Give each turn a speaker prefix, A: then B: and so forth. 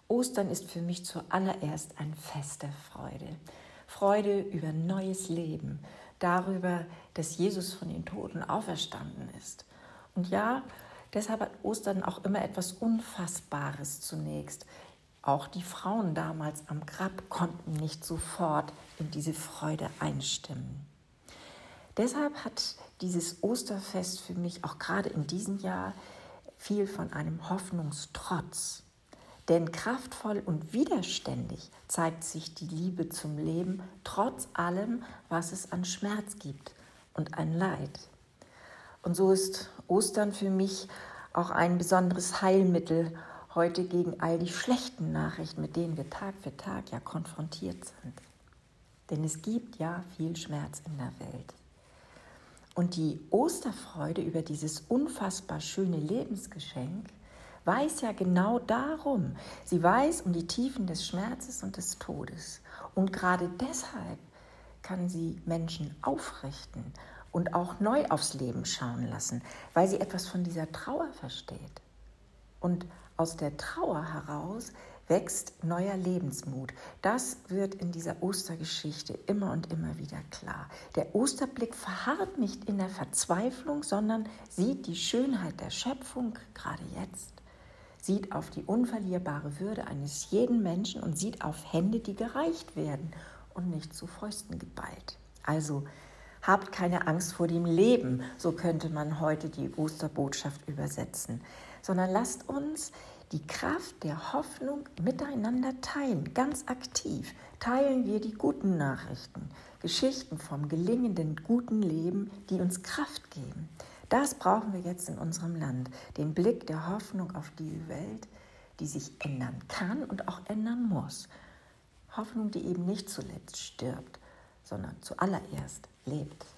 A: Ostern ist für mich zuallererst ein Fest der Freude. Freude über neues Leben, darüber, dass Jesus von den Toten auferstanden ist. Und ja, deshalb hat Ostern auch immer etwas Unfassbares zunächst. Auch die Frauen damals am Grab konnten nicht sofort in diese Freude einstimmen. Deshalb hat dieses Osterfest für mich auch gerade in diesem Jahr viel von einem Hoffnungstrotz. Denn kraftvoll und widerständig zeigt sich die Liebe zum Leben, trotz allem, was es an Schmerz gibt und an Leid. Und so ist Ostern für mich auch ein besonderes Heilmittel heute gegen all die schlechten Nachrichten, mit denen wir Tag für Tag ja konfrontiert sind. Denn es gibt ja viel Schmerz in der Welt. Und die Osterfreude über dieses unfassbar schöne Lebensgeschenk weiß ja genau darum. Sie weiß um die Tiefen des Schmerzes und des Todes. Und gerade deshalb kann sie Menschen aufrichten und auch neu aufs Leben schauen lassen, weil sie etwas von dieser Trauer versteht. Und aus der Trauer heraus wächst neuer Lebensmut. Das wird in dieser Ostergeschichte immer und immer wieder klar. Der Osterblick verharrt nicht in der Verzweiflung, sondern sieht die Schönheit der Schöpfung, gerade jetzt, sieht auf die unverlierbare Würde eines jeden Menschen und sieht auf Hände, die gereicht werden und nicht zu Fäusten geballt. Also habt keine Angst vor dem Leben, so könnte man heute die Osterbotschaft übersetzen, sondern lasst uns die Kraft der Hoffnung miteinander teilen, ganz aktiv. Teilen wir die guten Nachrichten, Geschichten vom gelingenden guten Leben, die uns Kraft geben. Das brauchen wir jetzt in unserem Land, den Blick der Hoffnung auf diese Welt, die sich ändern kann und auch ändern muss. Hoffnung, die eben nicht zuletzt stirbt, sondern zuallererst lebt.